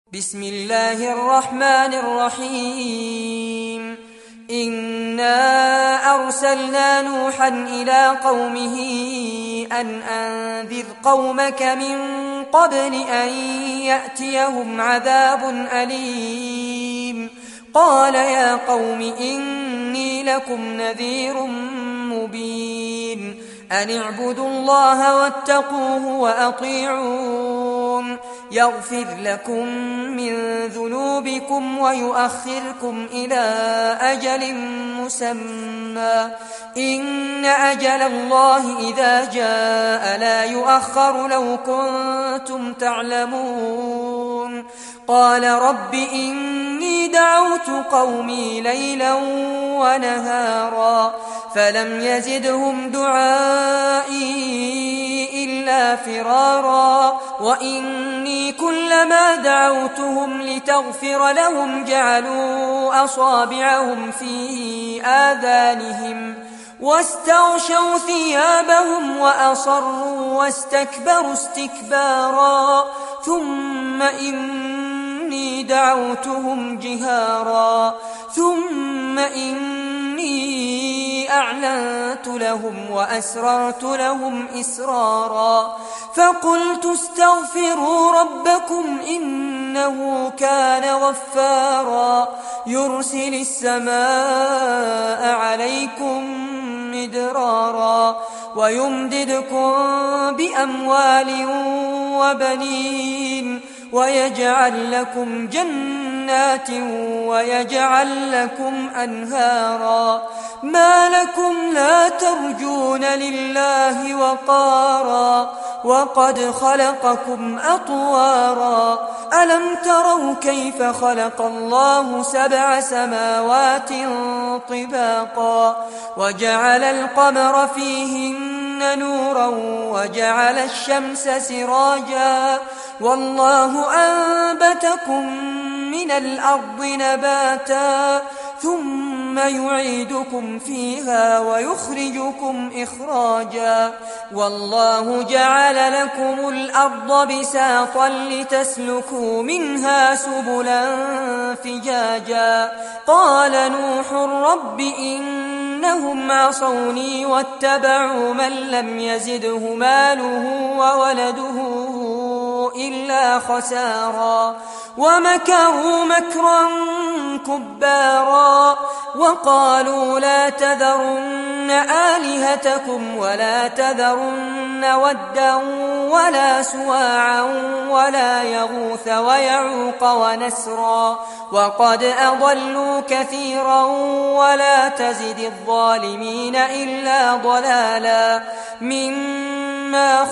بسم الله الرحمن الرحيم إنا أرسلنا نوحا إلى قومه أن أنذر قومك من قبل أن يأتيهم عذاب أليم قال يا قوم إني لكم نذير مبين أن اعبدوا الله واتقوه وأطيعون يغفر لكم من ذنوبكم ويؤخركم إلى أجل مسمى إن أجل الله إذا جاء لا يؤخر لو كنتم تعلمون قال رب إني دعوت قومي ليلا ونهارا فلم يزدهم دعائي إلا فرارا وإني كلما دعوتهم لتغفر لهم جعلوا أصابعهم في آذانهم واستغشوا ثيابهم وأصروا واستكبروا استكبارا ثم إني دعوتهم جهارا ثم إني أعلنت لهم وأسررت لهم إسرارا فقلت استغفروا ربكم إنه كان غفارا يرسل السماء عليكم مدرارا ويمددكم بأموال وبنين ويجعل لكم جنات ويجعل لكم أنهارا ما لكم لا ترجون لله وقارا وقد خلقكم أطوارا ألم تروا كيف خلق الله 7 سماوات طباقا وجعل القمر فيهن نورا وجعل الشمس سراجا والله أنبتكم من الأرض نباتا ثم يعيدكم فيها ويخرجكم إخراجا والله جعل لكم الأرض بساطا لتسلكوا منها سبلا فجاجا قال نوح رب إنهم عصوني واتبعوا من لم يزده ماله وولده إلا خسارا ومكروا مكرا كبارا وقالوا لا تذرن آلهتكم ولا تذرن ودا ولا سواعا ولا يغوث ويعوق ونسرا وقد أضلوا كثيرا ولا تزد الظالمين إلا ضلالا مما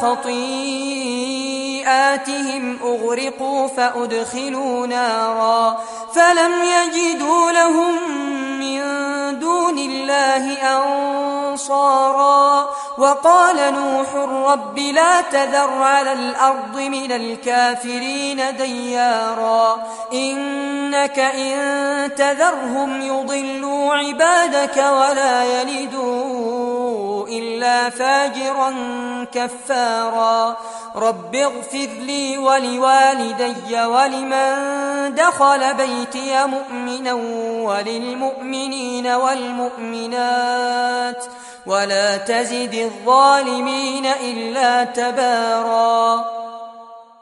خطيئاتهم أغرقوا فأدخلوا نارا فلم يجدوا لهم من دون الله أنصارا وقال نوح رب لا تذر على الأرض من الكافرين ديارا إنك إن تذرهم يضلوا عبادك ولا يلدوا إلا فاجرا كفارا رب اغفر لي ولوالدي ولمن دخل بيتي مؤمنا وللمؤمنين والمؤمنات ولا تزد الظالمين إلا تبارا